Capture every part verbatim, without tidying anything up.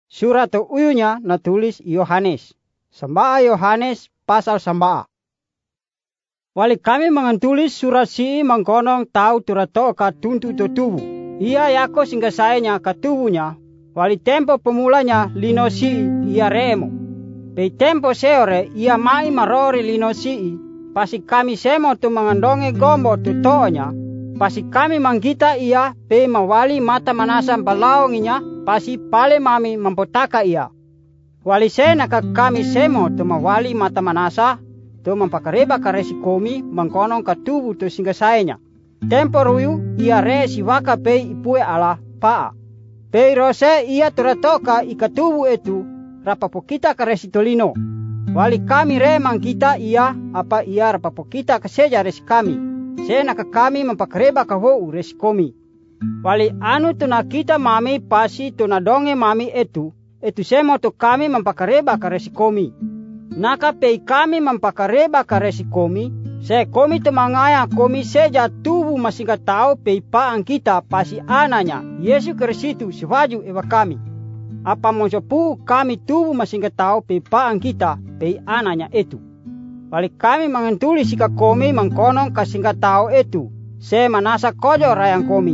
Surat tu uyunya natulis Yohanes. Sambaa Yohanes pasal sambaa. Wali kami mengantulis surat si mangkonong tau turato ka tuntu to tubu. Ia yako singga sayanya ka tubunya. Wali tempo pemulanya lino si ia remo. Pei tempo seore ia mai marori lino si. Pasi kami semo tu mengandonge gombo tu tonya. Pasi kami manggita ia pe mawali mata manasam balaonginya. Pasi pale mami mempotaka ia. Wali sena ka kami semo tu mawali mata manasa. Tu mempakareba ka resi komi mangkonong ka tubu tu singga sayanya. Tempo ruyu ia resi waka pe ipue ala paa. Pe rose ia turatoka ika tubu etu rapapokita ka resi tolino. Wali kami re mangkita ia apa ia rapapokita ka seja resi kami. Sena ka kami mempakareba ka wou resi komi. Wali anu tuna kita mami pasi tuna donge mami etu. Etu semo tu kami mempakareba ka resi komi. Naka pei kami mempakareba ka resi komi. Se komi temangaya komi seja tubu masingka tau pei paang kita pasi ananya. Yesu Kristu sewaju ewa kami. Apa monsopu kami tubu masingka tau pei paang kita pei ananya etu. Wali kami mengentuli sika komi mangkonong kasingka tau etu. Se manasa kojo rayang komi.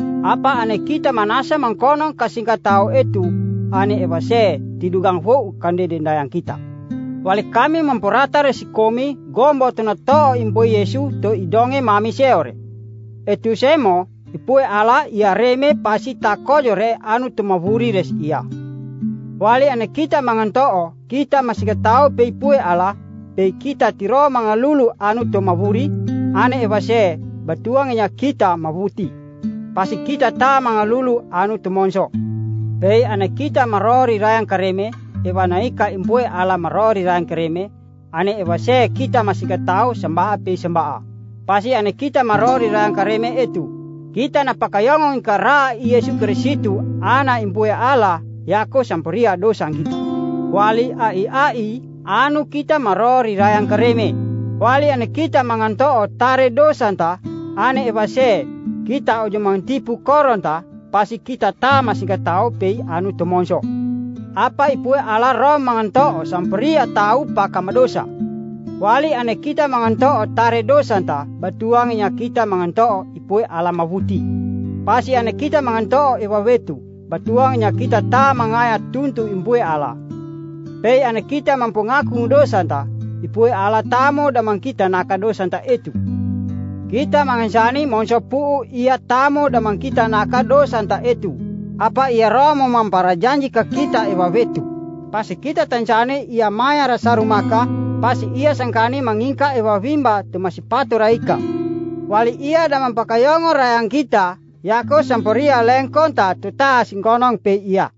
Apa ane kita manasa mangkonong kasingka tau etu. Ane ewa se tidugang fo kande dendayang kita. Wali kami memporata resi komi gombo tuna to impo Yesu to idonge mami seore. Etu semo ipue ala ia reme pasi takojo re anu tumavuri res ia. Wali ane kita mangantoo kita masih ketau pe ipue ala pe kita tiro mangalulu anu tumavuri ane evase batuangnya kita mabuti. Pasi kita ta mangalulu anu tumonso. Pe ane kita marori rayang kareme. Ewa naika impue ala marori rang kereme. Ane ewa se kita masih ketau sembaa pe sembaa. Pasi ane kita marori rang kereme itu. Kita napakayongong kara Yesu Kristu ana impue ala yako sampuria dosang kita. Wali ai ai anu kita marori rang kereme. Wali ane kita mangantoo tare dosanta. Ane ewa se kita ojo mantipu koronta. Pasi kita ta masih ketau pe anu tomonso. Apa ipue ala rom mangantoo samperia tau pakamadosa. Wali ane kita mangantoo tare dosanta batuangnya kita mangantoo ipue ala mabuti. Pasi ane kita mangantoo ewa wetu batuangnya kita ta mangaya tuntu impue ala. Pei ane kita mampungaku dosanta ipue ala tamo damang kita naka dosanta itu. Kita mangansani monsopu ia tamo damang kita naka dosanta itu. Apa ia romo mampara janji ke kita ewa wetu. Pasi kita tancane ia maya rasa rumaka. Pasi ia sangkani mangingka ewa wimba tu masih patu raika. Wali ia dalam pakayongo rayang kita. Yako samporia lengkonta tu ta singkonong pe ia.